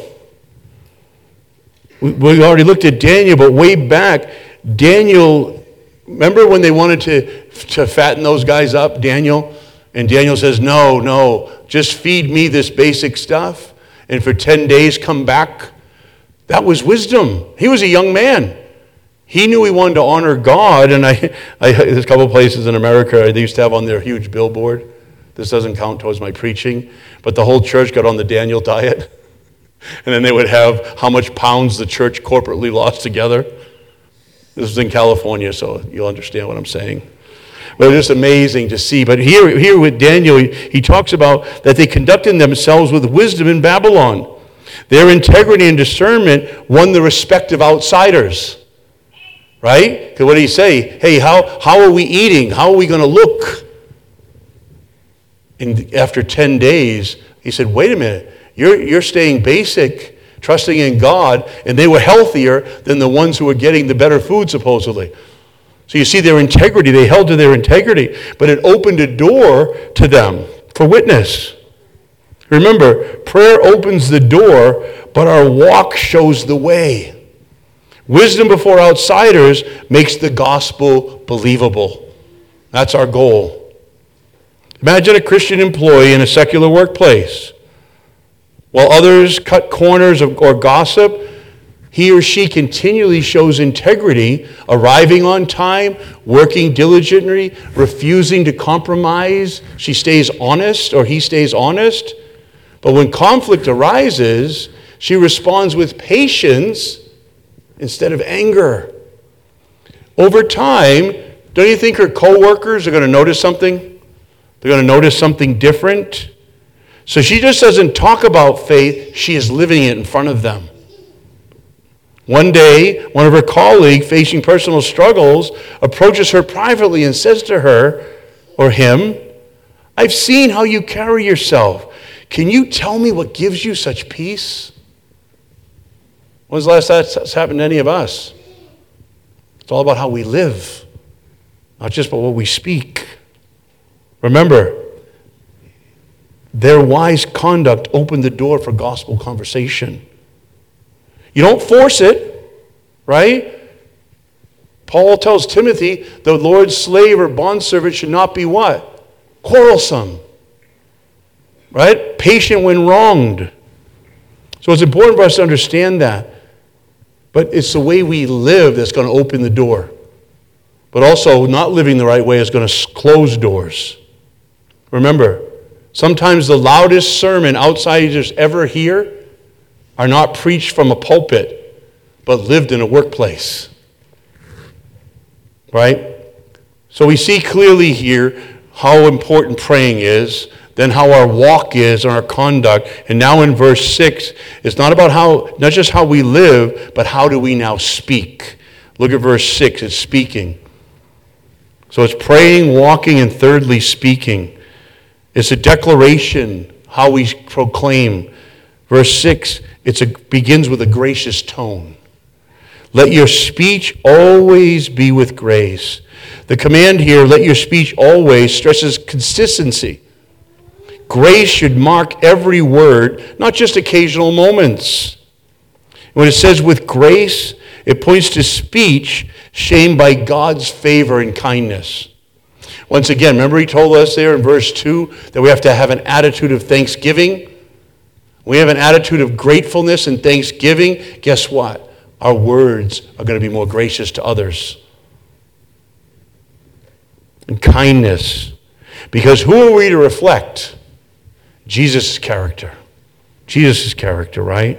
We already looked at Daniel, but way back, Daniel, remember when they wanted to, to fatten those guys up, Daniel? And Daniel says, no, no, just feed me this basic stuff, and for ten days come back. That was wisdom. He was a young man. He knew he wanted to honor God, and I, I there's a couple of places in America they used to have on their huge billboard. This doesn't count towards my preaching, but the whole church got on the Daniel diet. And then they would have how much pounds the church corporately lost together. This was in California, so you'll understand what I'm saying. But it's just amazing to see. But here, here with Daniel, he, he talks about that they conducted themselves with wisdom in Babylon. Their integrity and discernment won the respect of outsiders. Right? Because what did he say? Hey, how, how are we eating? How are we going to look? And after ten days, he said, wait a minute, you're, you're staying basic, trusting in God, and they were healthier than the ones who were getting the better food, supposedly. So you see their integrity, they held to their integrity, but it opened a door to them for witness. Remember, prayer opens the door, but our walk shows the way. Wisdom before outsiders makes the gospel believable. That's our goal. Imagine a Christian employee in a secular workplace. While others cut corners or gossip, he or she continually shows integrity, arriving on time, working diligently, refusing to compromise. She stays honest, or he stays honest. But when conflict arises, she responds with patience instead of anger. Over time, don't you think her co-workers are going to notice something? They're going to notice something different. So she just doesn't talk about faith, she is living it in front of them. One day, one of her colleagues, facing personal struggles, approaches her privately and says to her, or him, I've seen how you carry yourself. Can you tell me what gives you such peace? When's the last time that's happened to any of us? It's all about how we live, not just about what we speak. Remember, their wise conduct opened the door for gospel conversation. You don't force it, right? Paul tells Timothy, the Lord's slave or bondservant should not be what? Quarrelsome. Right? Patient when wronged. So it's important for us to understand that. But it's the way we live that's going to open the door. But also, not living the right way is going to close doors. Remember, sometimes the loudest sermon outsiders ever hear are not preached from a pulpit, but lived in a workplace. Right? So we see clearly here how important praying is, then how our walk is and our conduct. And now in verse six, it's not about how, not just how we live, but how do we now speak. Look at verse six, it's speaking. So it's praying, walking, and thirdly, speaking. It's a declaration, how we proclaim. Verse six, it begins with a gracious tone. Let your speech always be with grace. The command here, let your speech always, stresses consistency. Grace should mark every word, not just occasional moments. When it says with grace, it points to speech shamed by God's favor and kindness. Once again, remember he told us there in verse two that we have to have an attitude of thanksgiving? We have an attitude of gratefulness and thanksgiving. Guess what? Our words are going to be more gracious to others. And kindness. Because who are we to reflect? Jesus' character. Jesus' character, right?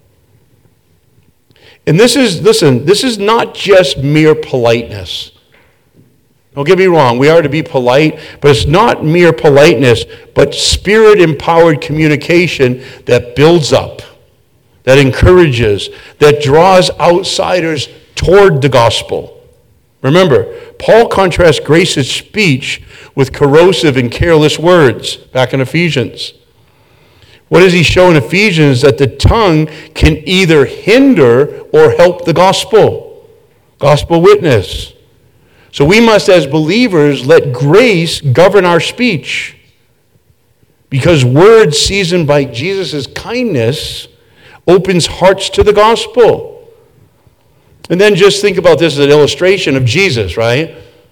And this is, listen, this is not just mere politeness. Don't get me wrong, we are to be polite, but it's not mere politeness, but spirit-empowered communication that builds up, that encourages, that draws outsiders toward the gospel. Remember, Paul contrasts gracious speech with corrosive and careless words, back in Ephesians. What does he show in Ephesians? That the tongue can either hinder or help the gospel, gospel witness. So we must, as believers, let grace govern our speech. Because words seasoned by Jesus' kindness opens hearts to the gospel. And then just think about this as an illustration of Jesus, right?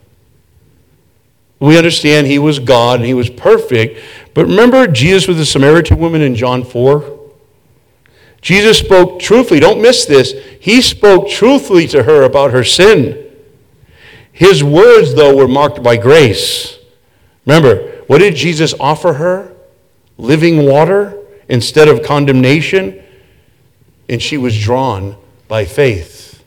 We understand he was God and he was perfect. But remember Jesus with the Samaritan woman in John four? Jesus spoke truthfully. Don't miss this. He spoke truthfully to her about her sin. His words, though, were marked by grace. Remember, what did Jesus offer her? Living water instead of condemnation. And she was drawn by faith.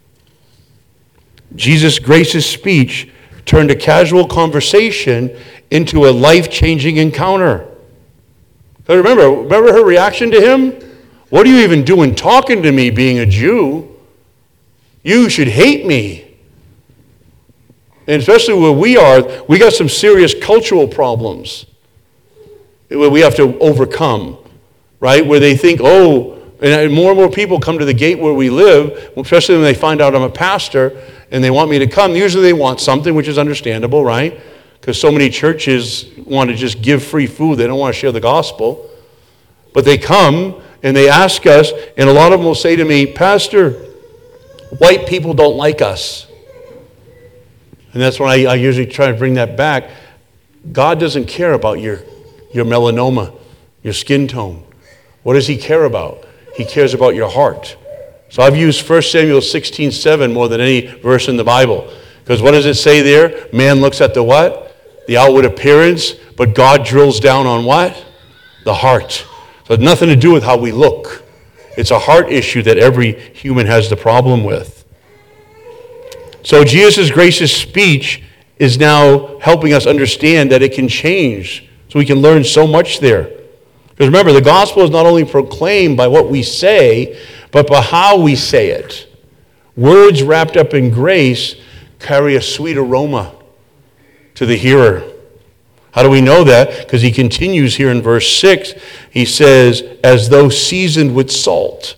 Jesus' gracious speech turned a casual conversation into a life-changing encounter. But remember, remember her reaction to him? What are you even doing talking to me, being a Jew? You should hate me. And especially where we are, we got some serious cultural problems where we have to overcome, right? Where they think, oh, and more and more people come to the gate where we live, especially when they find out I'm a pastor and they want me to come. Usually they want something, which is understandable, right? Because so many churches want to just give free food. They don't want to share the gospel. But they come and they ask us, and a lot of them will say to me, Pastor, white people don't like us. And that's when I, I usually try to bring that back. God doesn't care about your, your melanoma, your skin tone. What does he care about? He cares about your heart. So I've used First Samuel sixteen seven more than any verse in the Bible. Because what does it say there? Man looks at the what? The outward appearance, but God drills down on what? The heart. So it has nothing to do with how we look. It's a heart issue that every human has the problem with. So Jesus' gracious speech is now helping us understand that it can change. So we can learn so much there. Because remember, the gospel is not only proclaimed by what we say, but by how we say it. Words wrapped up in grace carry a sweet aroma to the hearer. How do we know that? Because he continues here in verse six. He says, as though seasoned with salt.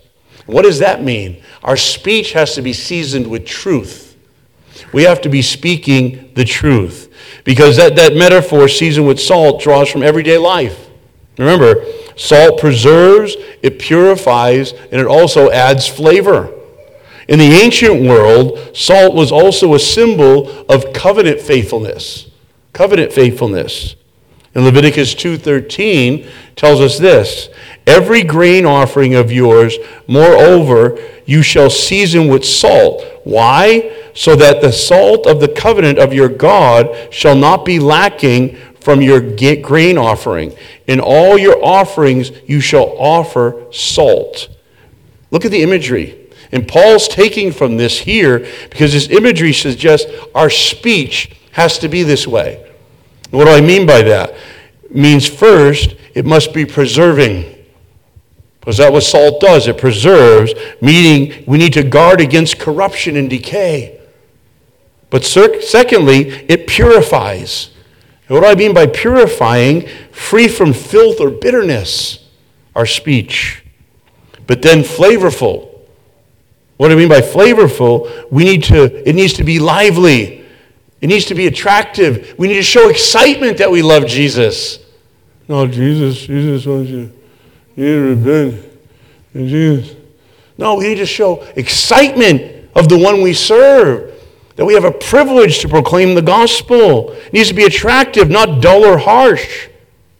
What does that mean? Our speech has to be seasoned with truth. We have to be speaking the truth. Because that, that metaphor, seasoned with salt, draws from everyday life. Remember, salt preserves, it purifies, and it also adds flavor. In the ancient world, salt was also a symbol of covenant faithfulness. Covenant faithfulness. And Leviticus two thirteen tells us this, every grain offering of yours, moreover, you shall season with salt. Why? So that the salt of the covenant of your God shall not be lacking from your grain offering. In all your offerings you shall offer salt. Look at the imagery. And Paul's taking from this here because this imagery suggests our speech has to be this way. What do I mean by that? It means first, it must be preserving. Because that's what salt does. It preserves, meaning we need to guard against corruption and decay. But secondly, it purifies. And what do I mean by purifying? Free from filth or bitterness, our speech. But then flavorful. What do I mean by flavorful? We need to, it needs to be lively. It needs to be attractive. We need to show excitement that we love Jesus. No, Jesus, Jesus wants you. You need to repent. Jesus. No, we need to show excitement of the one we serve. That we have a privilege to proclaim the gospel. It needs to be attractive, not dull or harsh.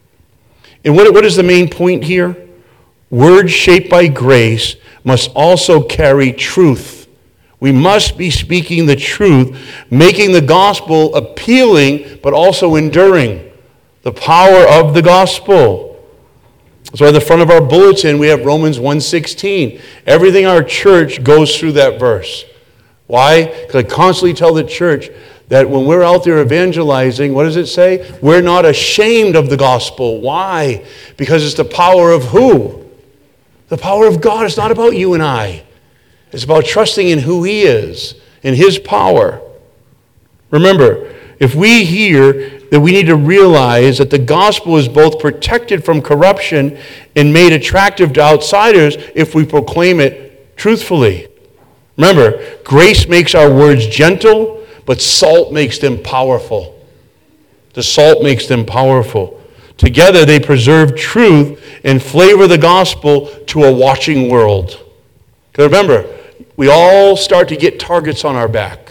And what, what is the main point here? Words shaped by grace must also carry truth. We must be speaking the truth, making the gospel appealing, but also enduring. The power of the gospel. So at the front of our bulletin, we have Romans one sixteen. Everything in our church goes through that verse. Why? Because I constantly tell the church that when we're out there evangelizing, what does it say? We're not ashamed of the gospel. Why? Because it's the power of who? The power of God. It's not about you and I. It's about trusting in who He is, in His power. Remember, if we hear that we need to realize that the gospel is both protected from corruption and made attractive to outsiders if we proclaim it truthfully. Remember, grace makes our words gentle, but salt makes them powerful. The salt makes them powerful. Together they preserve truth and flavor the gospel to a watching world. Because remember, we all start to get targets on our back.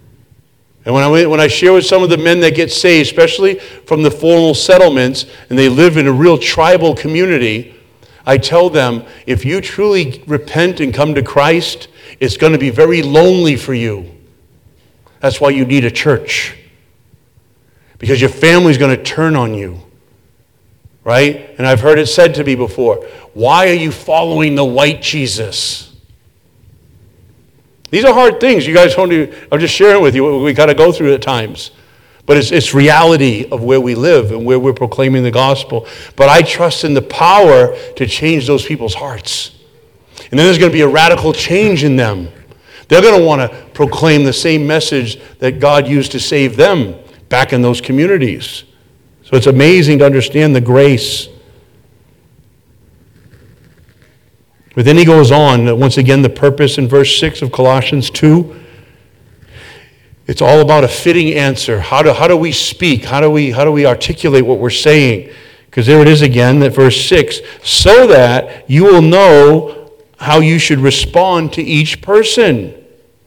And when I, when I share with some of the men that get saved, especially from the formal settlements, and they live in a real tribal community, I tell them, if you truly repent and come to Christ, it's going to be very lonely for you. That's why you need a church. Because your family's going to turn on you. Right? And I've heard it said to me before, why are you following the white Jesus? These are hard things. You guys don't do, I'm just sharing with you what we got to go through at times. But it's, it's reality of where we live and where we're proclaiming the gospel. But I trust in the power to change those people's hearts. And then there's going to be a radical change in them. They're going to want to proclaim the same message that God used to save them back in those communities. So it's amazing to understand the grace. But then he goes on, once again, the purpose in verse six of Colossians two. It's all about a fitting answer. How do, how do we speak? How do we, how do we articulate what we're saying? Because there it is again, that verse six. So that you will know how you should respond to each person.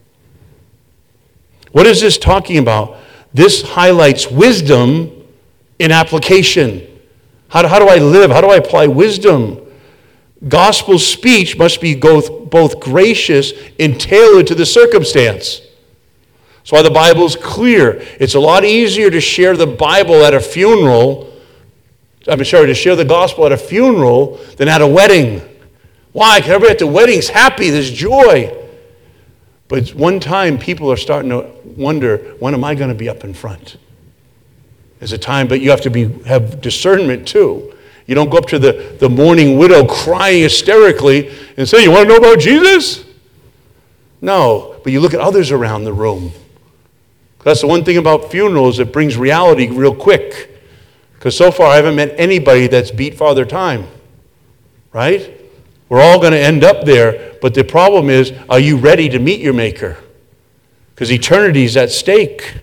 What is this talking about? This highlights wisdom in application. How do, how do I live? How do I apply wisdom? Gospel speech must be both, both gracious and tailored to the circumstance. That's why the Bible's clear. It's a lot easier to share the Bible at a funeral, I'm sorry, to share the gospel at a funeral than at a wedding. Why? Because everybody at the wedding's happy, there's joy. But one time people are starting to wonder, when am I going to be up in front? There's a time, but you have to be have discernment too. You don't go up to the, the mourning widow crying hysterically and say, you want to know about Jesus? No, but you look at others around the room. That's the one thing about funerals, it brings reality real quick. Because so far I haven't met anybody that's beat Father Time. Right? We're all going to end up there, but the problem is, are you ready to meet your Maker? Because eternity is at stake.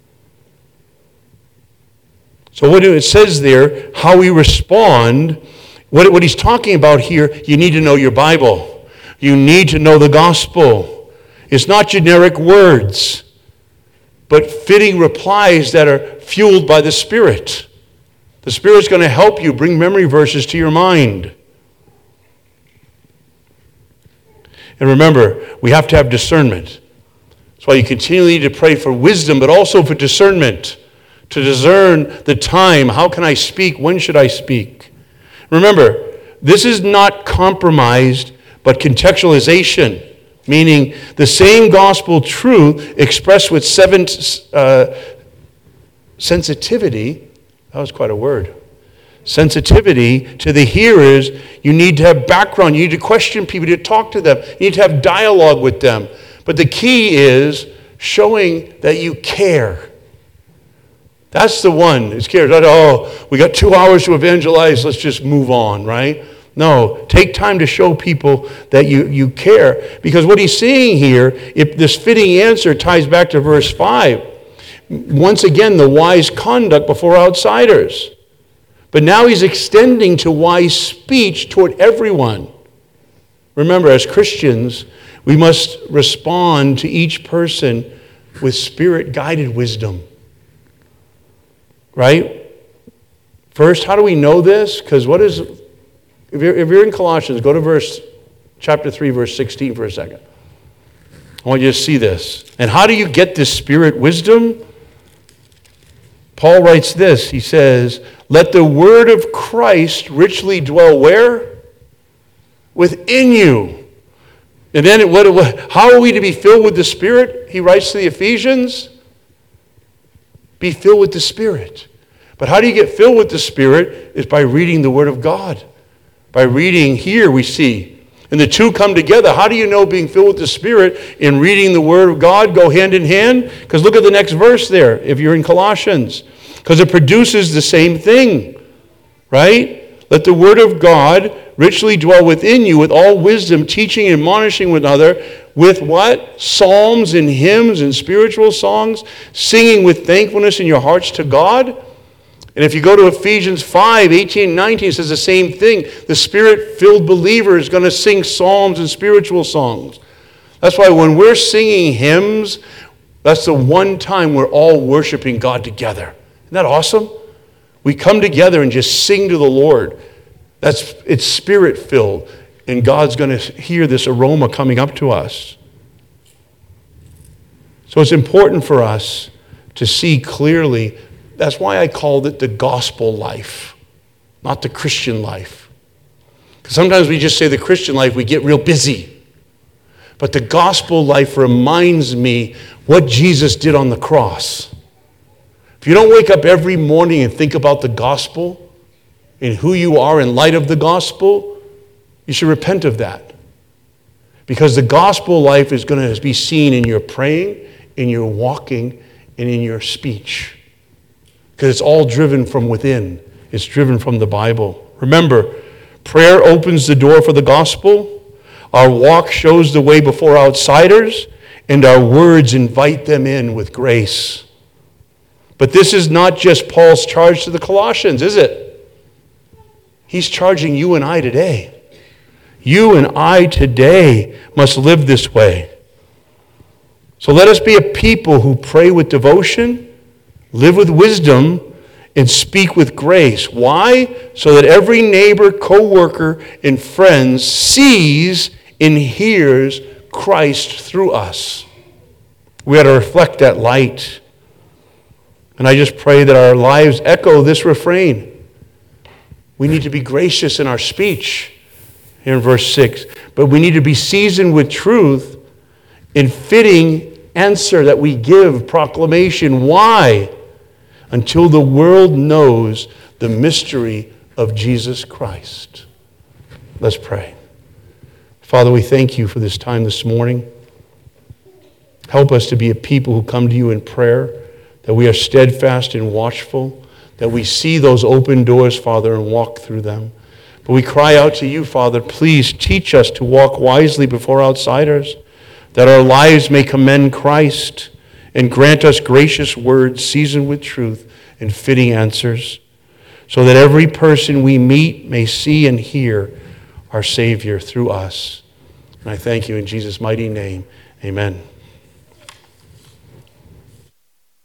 So what it says there, how we respond, what, what he's talking about here, you need to know your Bible. You need to know the gospel. It's not generic words, but fitting replies that are fueled by the Spirit. The Spirit's going to help you bring memory verses to your mind. And remember, we have to have discernment. That's why you continually need to pray for wisdom, but also for discernment. To discern the time. How can I speak? When should I speak? Remember, this is not compromised, but contextualization. Meaning the same gospel truth expressed with seven uh, sensitivity. That was quite a word. Sensitivity to the hearers. You need to have background. You need to question people. You need to talk to them. You need to have dialogue with them. But the key is showing that you care. That's the one. It's care. Oh, we got two hours to evangelize. Let's just move on, right? No. Take time to show people that you, you care. Because what he's saying here, if this fitting answer ties back to verse five. Once again, the wise conduct before outsiders. But now he's extending to wise speech toward everyone. Remember, as Christians, we must respond to each person with Spirit-guided wisdom. Right? First, how do we know this? Because what is, if you're, if you're in Colossians, go to verse, chapter three, verse sixteen for a second. I want you to see this. And how do you get this Spirit wisdom? Paul writes this. He says, let the word of Christ richly dwell where? Within you. And then what, what, how are we to be filled with the Spirit? He writes to the Ephesians, be filled with the Spirit. But how do you get filled with the Spirit? Is by reading the Word of God. By reading here we see. And the two come together. How do you know being filled with the Spirit and reading the Word of God go hand in hand? Because look at the next verse there, if you're in Colossians. Because it produces the same thing. Right? Let the Word of God richly dwell within you with all wisdom, teaching and admonishing one another with what? Psalms and hymns and spiritual songs, singing with thankfulness in your hearts to God. And if you go to Ephesians five, eighteen and nineteen, it says the same thing. The Spirit-filled believer is going to sing psalms and spiritual songs. That's why when we're singing hymns, that's the one time we're all worshiping God together. Isn't that awesome? We come together and just sing to the Lord. That's, it's Spirit-filled. And God's going to hear this aroma coming up to us. So it's important for us to see clearly. That's why I called it the gospel life, not the Christian life. Because sometimes we just say the Christian life, we get real busy. But the gospel life reminds me what Jesus did on the cross. If you don't wake up every morning and think about the gospel and who you are in light of the gospel, you should repent of that. Because the gospel life is going to be seen in your praying, in your walking, and in your speech. Because it's all driven from within. It's driven from the Bible. Remember, prayer opens the door for the gospel. Our walk shows the way before outsiders. And our words invite them in with grace. But this is not just Paul's charge to the Colossians, is it? He's charging you and I today. You and I today must live this way. So let us be a people who pray with devotion, live with wisdom, and speak with grace. Why? So that every neighbor, co-worker, and friend sees and hears Christ through us. We ought to reflect that light. And I just pray that our lives echo this refrain. We need to be gracious in our speech, here in verse six. But we need to be seasoned with truth in fitting answer that we give, proclamation. Why? Until the world knows the mystery of Jesus Christ. Let's pray. Father, we thank you for this time this morning. Help us to be a people who come to you in prayer, that we are steadfast and watchful, that we see those open doors, Father, and walk through them. But we cry out to you, Father, please teach us to walk wisely before outsiders, that our lives may commend Christ, and grant us gracious words seasoned with truth and fitting answers, so that every person we meet may see and hear our Savior through us. And I thank you in Jesus' mighty name. Amen.